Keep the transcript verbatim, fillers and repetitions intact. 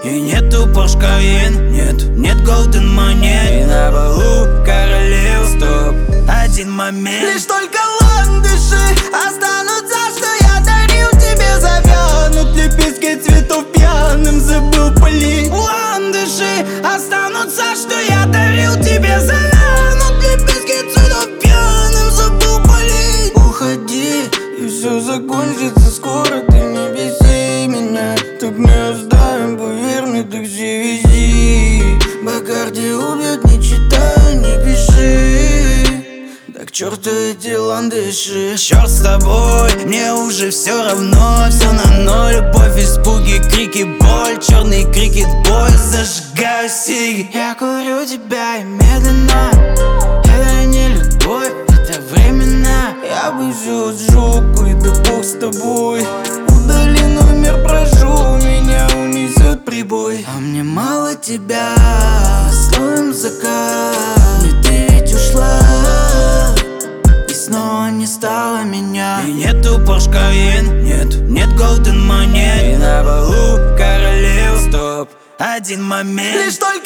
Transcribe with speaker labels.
Speaker 1: И нету Porsche Cayenne, нет, нет golden монет. И на балу королев, стоп, один момент.
Speaker 2: Лишь только ландыши останутся, что я дарил тебе. Завянут лепестки цветов пьяным, забыл полить.
Speaker 1: Ландыши останутся, что я дарил тебе. Завянут лепестки цветов пьяным, забыл полить.
Speaker 2: Уходи, и все закончится скоро. Ты не беси меня, так не оставим, поверь мне, такси вези. Бакарди убьет, не читай, не пиши. Да к черту эти ландыши.
Speaker 1: Черт с тобой, мне уже все равно. Все на ноль, любовь, испуги, крики, боль. Черный крикет, бой, зажигаю сиги.
Speaker 2: Я курю тебя и медленно. Это не любовь, это временно. Я бы все сжег, и да бог с тобой. Удали номер, прошу, меня унесет прибой. А мне мало тебя, стоим закат. И ты ведь ушла, и снова не стало меня.
Speaker 1: И нету Porsche Cayenne, нет, нет golden монет. И на балу королев, стоп, один момент.
Speaker 2: Лишь только